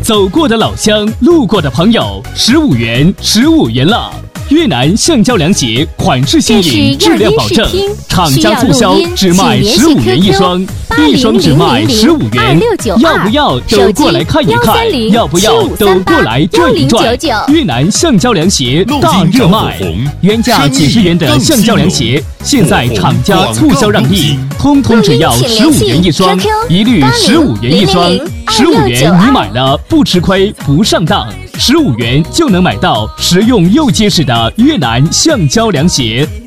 走过的老乡，路过的朋友，15元，15元了。越南橡胶凉鞋，款式新颖，质量保证，厂家促销只卖15元一双，一双只卖15元，要不要都过来看一看？要不要都过来转一转？越南橡胶凉鞋大热卖，原价几十元的橡胶凉鞋，现在厂家促销让利，通通只要15元一双，一律15元一双，15元你买了不吃亏不上当。15元就能买到实用又结实的越南橡胶凉鞋。